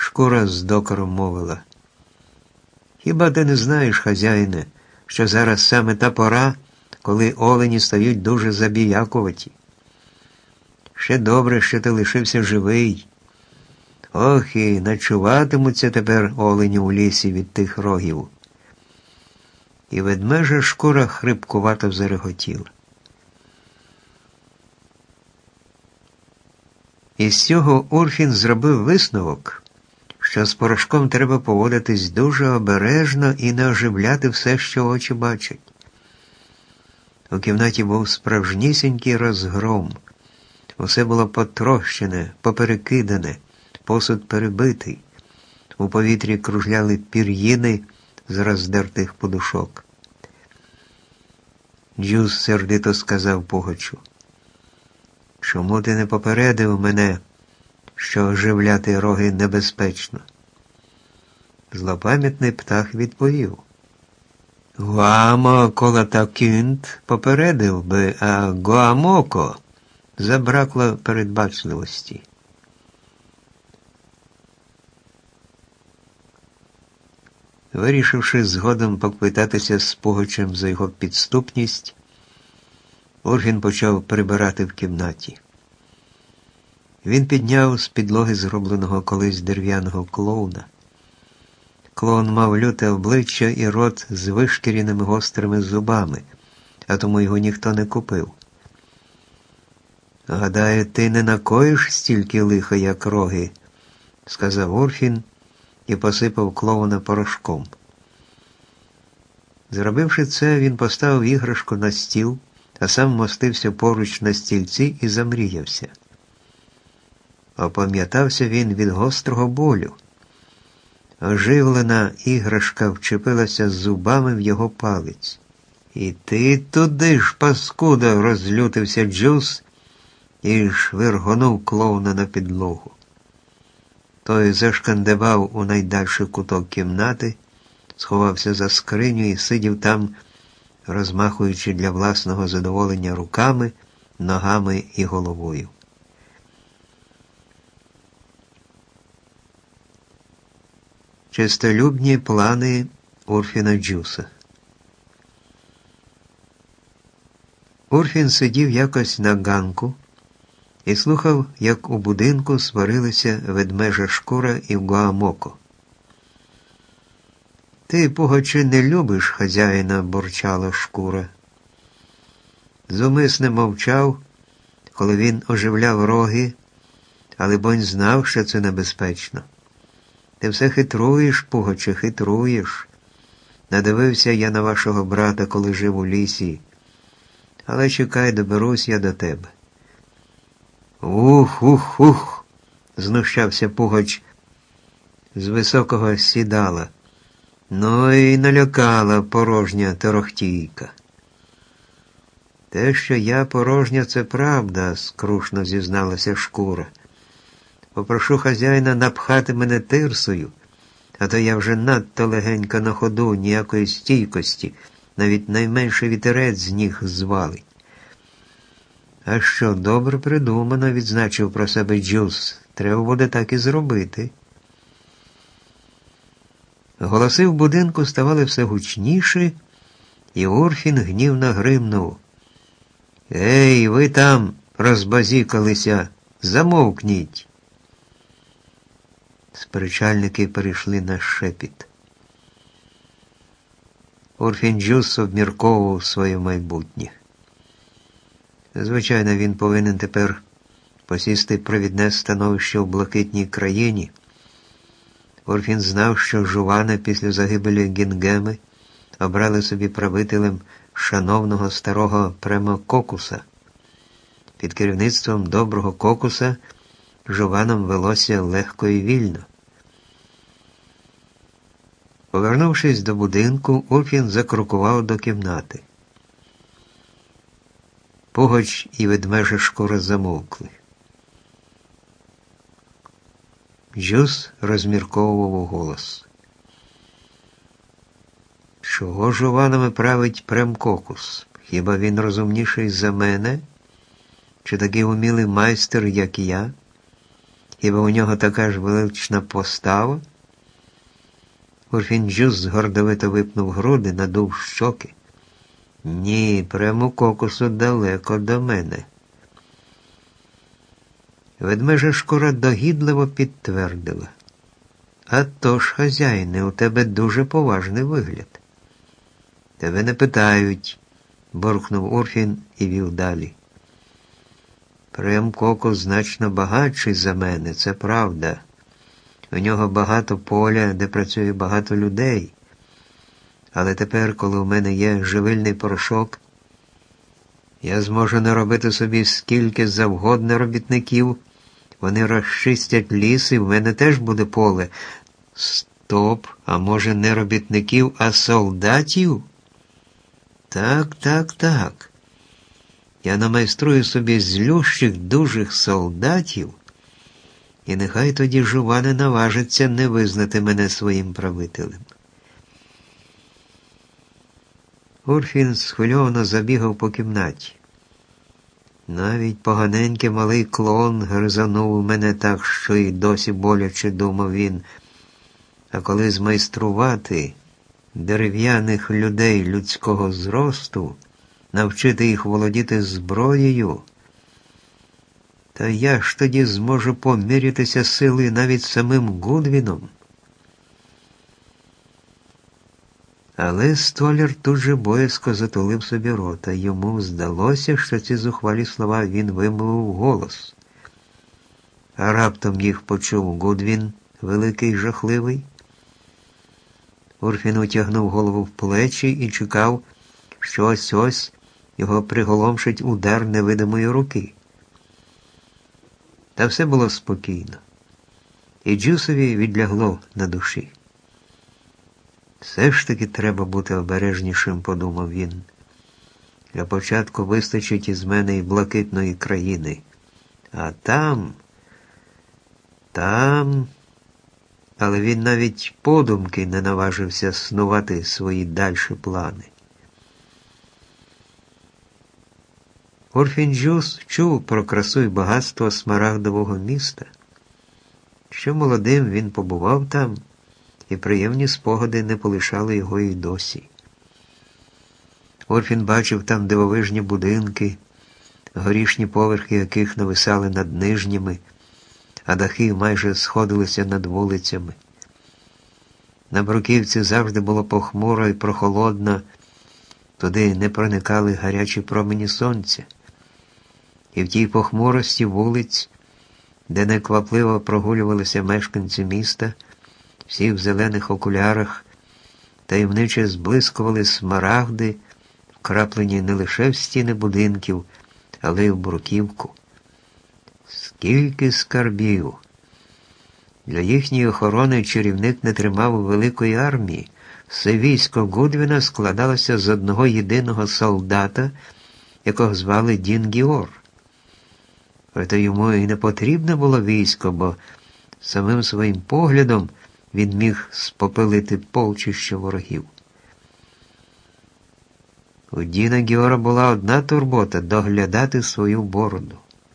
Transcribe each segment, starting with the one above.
Шкура з докором мовила. Хіба ти не знаєш, хазяїне, що зараз саме та пора, коли олені стають дуже забіякуваті? Ще добре, що ти лишився живий. Ох, і ночуватимуться тепер олені у лісі від тих рогів. І ведмежа Шкура хрипкувато зареготіла. Із цього Урфін зробив висновок, що з порошком треба поводитись дуже обережно і не оживляти все, що очі бачать. У кімнаті був справжнісінький розгром. Усе було потрощене, поперекидане, посуд перебитий. У повітрі кружляли пір'їни з роздертих подушок. Джус сердито сказав Пугачу. Чому ти не попередив мене, що оживляти роги небезпечно? Злопам'ятний птах відповів. Гуамо колатакюнт попередив би, а Гуамоко забракло передбачливості. Вирішивши згодом поквитатися з Пугачем за його підступність, Урфін почав прибирати в кімнаті. Він підняв з підлоги зробленого колись дерев'яного клоуна. Клоун мав люте обличчя і рот з вишкіреними гострими зубами, а тому його ніхто не купив. «Гадаю, ти не накоїш стільки лиха, як роги», – сказав Урфін і посипав клоуна порошком. Зробивши це, він поставив іграшку на стіл, а сам мостився поруч на стільці і замріявся. Опам'ятався він від гострого болю. Оживлена іграшка вчепилася зубами в його палець. «І ти туди ж, паскуда!» – розлютився Джус і швиргонув клоуна на підлогу. Той зашкандибав у найдальший куток кімнати, сховався за скриню і сидів там, розмахуючи для власного задоволення руками, ногами і головою. Чистолюбні плани Урфіна Джуса. Урфін сидів якось на ганку і слухав, як у будинку сварилися ведмежа Шкура і Гуамоко. «Ти, Пугачу, не любиш хазяїна», – бурчала Шкура. Зумисне мовчав, коли він оживляв роги, але бонь знав, що це небезпечно. «Ти все хитруєш, Пугачу, хитруєш. Надивився я на вашого брата, коли жив у лісі. Але чекай, доберусь я до тебе». «Ух!» – знущався Пугач з високого сідала. «Ну і налякала порожня торохтійка». «Те, що я порожня, це правда», – скрушно зізналася Шкура. «Попрошу хазяїна напхати мене тирсою, а то я вже надто легенько на ходу, ніякої стійкості, навіть найменший вітерець з ніг звалить». «А що, добре придумано», – відзначив про себе Джус. «Треба буде так і зробити». Голоси в будинку ставали все гучніші, і Урфін гнівно гримнув. «Ей, ви там розбазікалися, замовкніть!» Сперечальники перейшли на шепіт. Урфін Джус обмірковував своє майбутнє. Звичайно, він повинен тепер посісти провідне становище в блакитній країні. Урфін знав, що Жувана після загибелі Гінгеми обрали собі правителем шановного старого Премококуса. Під керівництвом доброго Кокуса Жуваном велося легко і вільно. Повернувшись до будинку, Урфін закрокував до кімнати. Пугач і ведмежа Шкура замовкли. Джус розмірковував уголос. «Чого Жуванами править Премкокус? Хіба він розумніший за мене? Чи такий умілий майстер, як я? Хіба у нього така ж велична постава? Урфін-Джюс гордовито випнув груди, надув щоки. Ні, Премукокусу далеко до мене. Ведмежа шкура догідливо підтвердила. А то ж, хазяїне, у тебе дуже поважний вигляд. Тебе не питають, буркнув Урфін і вів далі. Премкокус значно багатший за мене, це правда. У нього багато поля, де працює багато людей. Але тепер, коли у мене є живильний порошок, я зможу наробити собі скільки завгодно робітників. Вони розчистять ліс, і в мене теж буде поле. Стоп, а може не робітників, а солдатів? Так. Я намайструю собі злющих дужих солдатів, і нехай тоді жува не наважиться не визнати мене своїм правителем. Урфін схвильовано забігав по кімнаті. Навіть поганенький малий клон гризанув у мене так, що й досі боляче, думав він. А коли змайструвати дерев'яних людей людського зросту, навчити їх володіти зброєю, та я ж тоді зможу помірятися силою навіть самим Гудвіном. Але столяр тут же боязко затулив собі рота. Йому здалося, що ці зухвалі слова він вимовив голос. А раптом їх почув Гудвін, великий й жахливий. Урфін утягнув голову в плечі і чекав, що ось-ось його приголомшить удар невидимої руки. Та все було спокійно. І Джусові відлягло на душі. Все ж таки треба бути обережнішим, подумав він. Для початку вистачить із мене і блакитної країни. А там... Але він навіть подумки не наважився снувати свої дальші плани. Урфін-Джюс чув про красу і багатство Смарагдового міста. Ще молодим він побував там, і приємні спогади не полишали його і досі. Урфін бачив там дивовижні будинки, горішні поверхи яких нависали над нижніми, а дахи майже сходилися над вулицями. На бруківці завжди було похмуро і прохолодно, туди не проникали гарячі промені сонця. І в тій похмурості вулиць, де неквапливо прогулювалися мешканці міста, всі в зелених окулярах, таємниче зблискували смарагди, вкраплені не лише в стіни будинків, але й в бруківку. Скільки скарбів! Для їхньої охорони чарівник не тримав великої армії. Все військо Гудвіна складалося з одного єдиного солдата, якого звали Дін Гіор. Проте йому і не потрібне було військо, бо самим своїм поглядом він міг спопелити полчище ворогів. У Діна Гіора була одна турбота – доглядати свою бороду.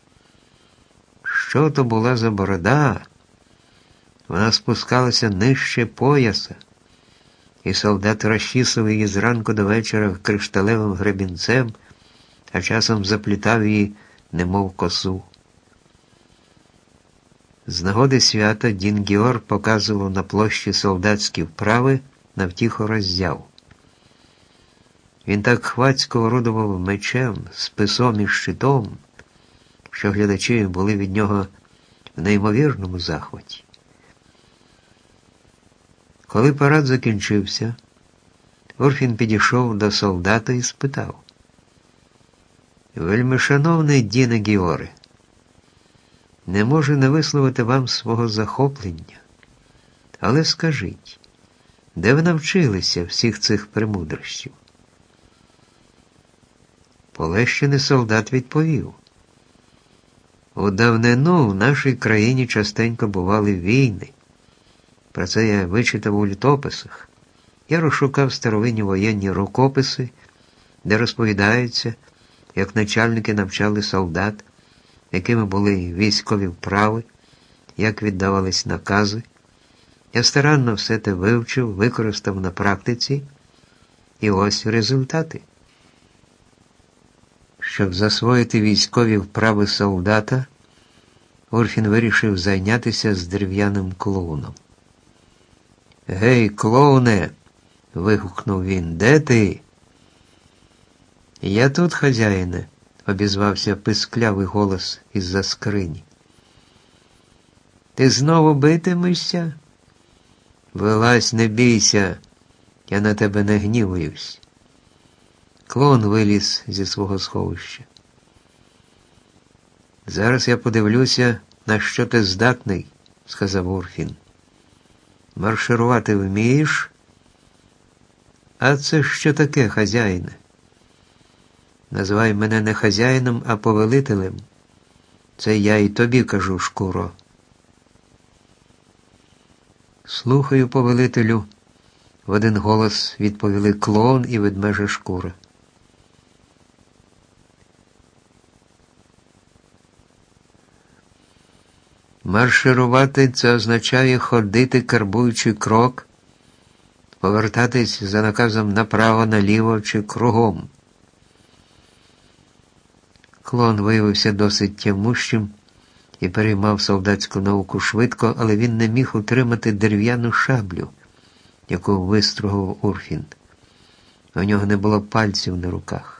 Що то була за борода? Вона спускалася нижче пояса, і солдат розчісував її зранку до вечора кришталевим гребінцем, а часом заплітав її, немов косу. З нагоди свята Дін Гіор показував на площі солдатські вправи на втіху роздяв. Він так хвацько орудував мечем, списом і щитом, що глядачі були від нього в неймовірному захваті. Коли парад закінчився, Урфін підійшов до солдата і спитав: «Вельмишановний Діне Гіоре, не можу не висловити вам свого захоплення, але скажіть, де ви навчилися всіх цих премудрощів?» Полещений солдат відповів: «У давнину в нашій країні частенько бували війни. Про це я вичитав у літописах. Я розшукав старовинні воєнні рукописи, де розповідається, як начальники навчали солдат, якими були військові вправи, як віддавались накази. Я старанно все те вивчив, використав на практиці, і ось результати. Щоб засвоїти військові вправи солдата, Урфін вирішив зайнятися з дерев'яним клоуном. «Гей, клоуне!» – вигукнув він. «Де ти?» «Я тут, хазяїне», – обізвався писклявий голос із-за скрині. «Ти знову битимешся?» «Вилазь, не бійся, я на тебе не гнівуюсь». Клоун виліз зі свого сховища. «Зараз я подивлюся, на що ти здатний», – сказав Урфін. «Марширувати вмієш?» «А це що таке, хазяїне?» «Називай мене не хазяїном, а повелителем. Це я і тобі кажу, шкуро». «Слухаю, повелителю», – в один голос відповіли клоун і ведмежа шкура. Марширувати – це означає ходити, карбуючи крок, повертатись за наказом направо, наліво чи кругом. Клоун виявився досить тямущим і переймав солдатську науку швидко, але він не міг утримати дерев'яну шаблю, яку вистругав Урфін. У нього не було пальців на руках.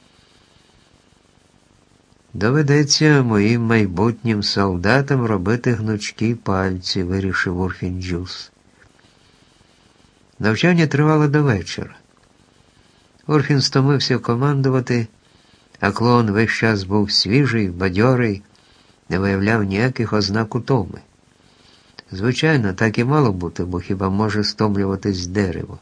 «Доведеться моїм майбутнім солдатам робити гнучкі пальці», – вирішив Урфін Джус. Навчання тривало до вечора. Урфін стомився командувати, а клоун весь час був свіжий, бадьорий, не виявляв ніяких ознак утоми. Звичайно, так і мало бути, бо хіба може стомлюватись дерево.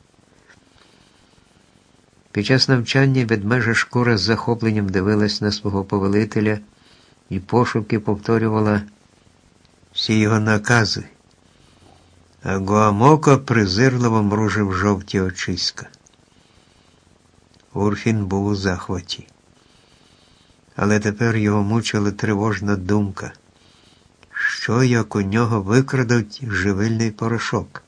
Під час навчання ведмежа шкура з захопленням дивилась на свого повелителя і пошепки повторювала всі його накази, а Гуамоко презирливо мружив жовті очиська. Урфін був у захваті. Але тепер його мучила тривожна думка, що як у нього викрадуть живильний порошок.